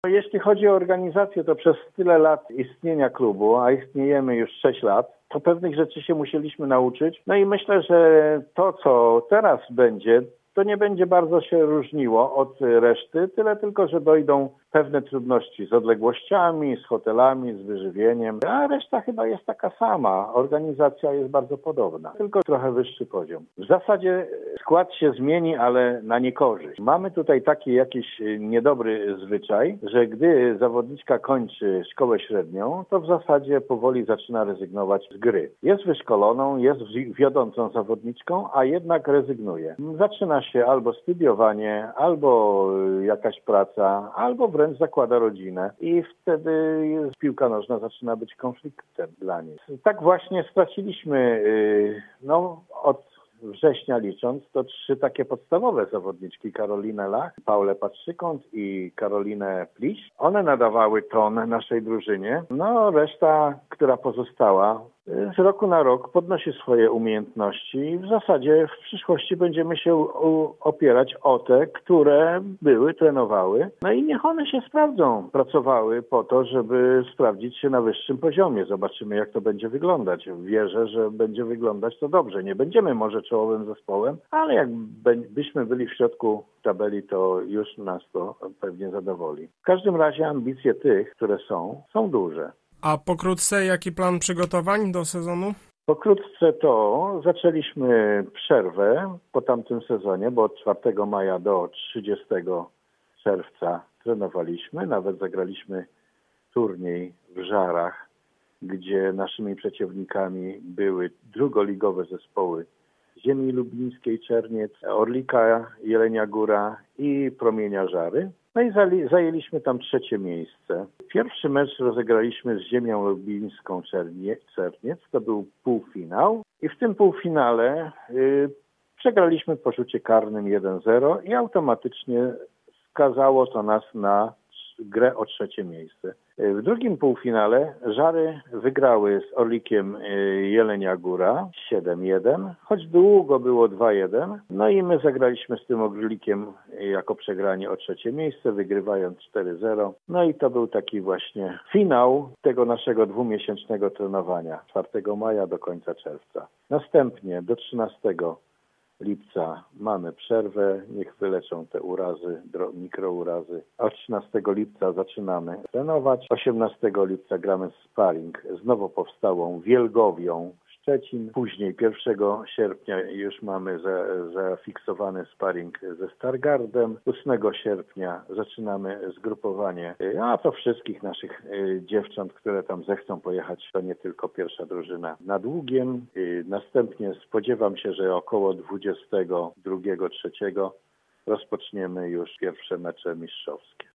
Jeśli chodzi o organizację, to przez tyle lat istnienia klubu, a istniejemy już 6 lat, to pewnych rzeczy się musieliśmy nauczyć. No i myślę, że to, co teraz będzie, to nie będzie bardzo się różniło od reszty, tyle tylko, że dojdą pewne trudności z odległościami, z hotelami, z wyżywieniem, a reszta chyba jest taka sama. Organizacja jest bardzo podobna, tylko trochę wyższy poziom. W zasadzie skład się zmieni, ale na niekorzyść. Mamy tutaj taki jakiś niedobry zwyczaj, że gdy zawodniczka kończy szkołę średnią, to w zasadzie powoli zaczyna rezygnować z gry. Jest wyszkoloną, jest wiodącą zawodniczką, a jednak rezygnuje. Zaczyna się albo studiowanie, albo jakaś praca, albo wręcz zakłada rodzinę i wtedy piłka nożna zaczyna być konfliktem dla niej. Tak właśnie straciliśmy od września licząc, to 3 takie podstawowe zawodniczki, Karolinę Lach, Paulę Patrzykąt i Karolinę Pliś. One nadawały ton naszej drużynie. Reszta, która pozostała, z roku na rok podnosi swoje umiejętności i w zasadzie w przyszłości będziemy się opierać o te, które trenowały. No i niech one się sprawdzą. Pracowały po to, żeby sprawdzić się na wyższym poziomie. Zobaczymy, jak to będzie wyglądać. Wierzę, że będzie wyglądać to dobrze. Nie będziemy może czołowym zespołem, ale jakbyśmy byli w środku tabeli, to już nas to pewnie zadowoli. W każdym razie ambicje tych, które są duże. A pokrótce, jaki plan przygotowań do sezonu? Pokrótce to zaczęliśmy przerwę po tamtym sezonie, bo od 4 maja do 30 czerwca trenowaliśmy. Nawet zagraliśmy turniej w Żarach, gdzie naszymi przeciwnikami były drugoligowe zespoły Ziemi Lubińskiej Czerniec, Orlika Jelenia Góra i Promienia Żary. No i zajęliśmy tam 3 miejsce. Pierwszy mecz rozegraliśmy z Ziemią Lubińską Czerniec, to był półfinał i w tym półfinale przegraliśmy po rzucie karnym 1-0 i automatycznie skazało to nas na grę o 3 miejsce. W drugim półfinale Żary wygrały z Orlikiem Jelenia Góra 7-1, choć długo było 2-1. No i my zagraliśmy z tym Orlikiem jako przegranie o 3 miejsce, wygrywając 4-0. No i to był taki właśnie finał tego naszego 2-miesięcznego trenowania, 4 maja do końca czerwca. Następnie do 13 lipca mamy przerwę, niech wyleczą te urazy, mikrourazy. Od 13 lipca zaczynamy trenować. 18 lipca gramy sparring z nowo powstałą Wielgowią Szczecin. Później 1 sierpnia już mamy zafiksowany sparring ze Stargardem. 8 sierpnia zaczynamy zgrupowanie, a to wszystkich naszych dziewcząt, które tam zechcą pojechać, to nie tylko pierwsza drużyna na Długiem. Następnie spodziewam się, że około 22-3 rozpoczniemy już pierwsze mecze mistrzowskie.